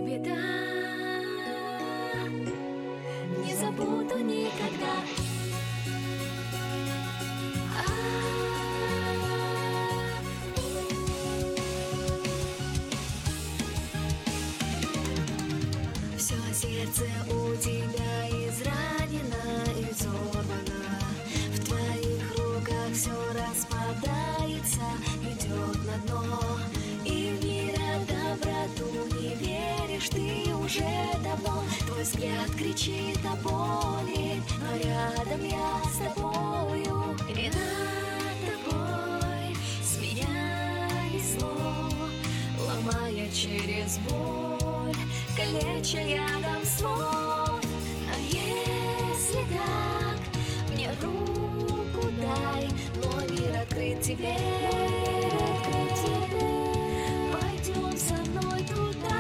беда, не забуду никогда. Все сердце у тебя изранено и взорвано. В твоих руках все распадается, идет на дно. И в мира доброту не веришь ты уже давно. Твой взгляд кричит о боли, но рядом я с тобою. И над тобой смеялись зло, ломая через боль, калеча ядом слов. А если так, мне руку дай, мой мир открыт тебе. Пойдем со мной туда.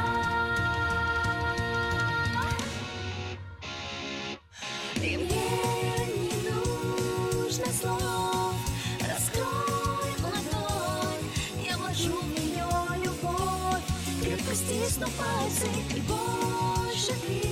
И мне не нужно слов, раскрой ладонь, я вложу в нее любовь. Крепко стисну пальцы и больше ты